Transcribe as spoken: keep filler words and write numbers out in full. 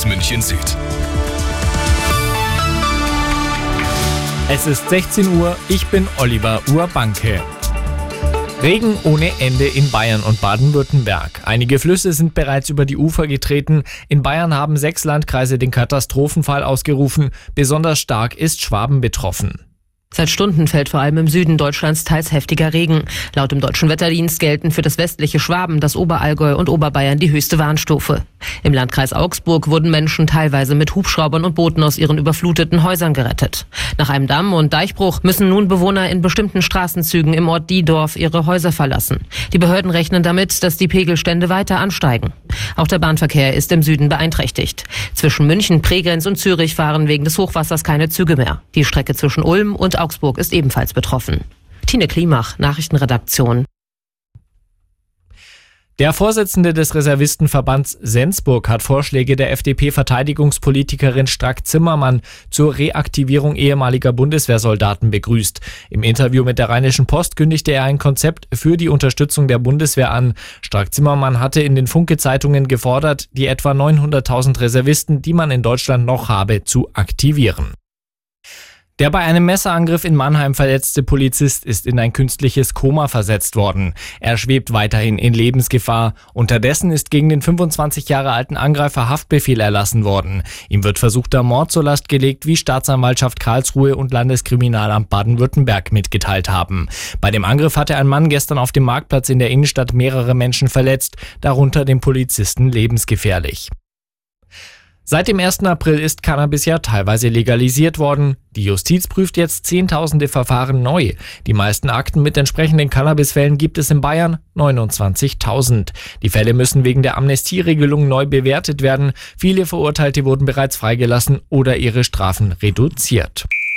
aus München Süd. Es ist sechzehn Uhr, ich bin Oliver Urbanke. Regen ohne Ende in Bayern und Baden-Württemberg. Einige Flüsse sind bereits über die Ufer getreten. In Bayern haben sechs Landkreise den Katastrophenfall ausgerufen. Besonders stark ist Schwaben betroffen. Seit Stunden fällt vor allem im Süden Deutschlands teils heftiger Regen. Laut dem Deutschen Wetterdienst gelten für das westliche Schwaben, das Oberallgäu und Oberbayern die höchste Warnstufe. Im Landkreis Augsburg wurden Menschen teilweise mit Hubschraubern und Booten aus ihren überfluteten Häusern gerettet. Nach einem Damm- und Deichbruch müssen nun Bewohner in bestimmten Straßenzügen im Ort Diedorf ihre Häuser verlassen. Die Behörden rechnen damit, dass die Pegelstände weiter ansteigen. Auch der Bahnverkehr ist im Süden beeinträchtigt. Zwischen München, Bregenz und Zürich fahren wegen des Hochwassers keine Züge mehr. Die Strecke zwischen Ulm und Augsburg ist ebenfalls betroffen. Tine Klimach, Nachrichtenredaktion. Der Vorsitzende des Reservistenverbands Sensburg hat Vorschläge der F D P-Verteidigungspolitikerin Strack-Zimmermann zur Reaktivierung ehemaliger Bundeswehrsoldaten begrüßt. Im Interview mit der Rheinischen Post kündigte er ein Konzept für die Unterstützung der Bundeswehr an. Strack-Zimmermann hatte in den Funke-Zeitungen gefordert, die etwa neunhunderttausend Reservisten, die man in Deutschland noch habe, zu aktivieren. Der bei einem Messerangriff in Mannheim verletzte Polizist ist in ein künstliches Koma versetzt worden. Er schwebt weiterhin in Lebensgefahr. Unterdessen ist gegen den fünfundzwanzig Jahre alten Angreifer Haftbefehl erlassen worden. Ihm wird versuchter Mord zur Last gelegt, wie Staatsanwaltschaft Karlsruhe und Landeskriminalamt Baden-Württemberg mitgeteilt haben. Bei dem Angriff hatte ein Mann gestern auf dem Marktplatz in der Innenstadt mehrere Menschen verletzt, darunter den Polizisten lebensgefährlich. Seit dem ersten April ist Cannabis ja teilweise legalisiert worden. Die Justiz prüft jetzt zehntausende Verfahren neu. Die meisten Akten mit entsprechenden Cannabisfällen gibt es in Bayern, neunundzwanzigtausend. Die Fälle müssen wegen der Amnestieregelung neu bewertet werden. Viele Verurteilte wurden bereits freigelassen oder ihre Strafen reduziert.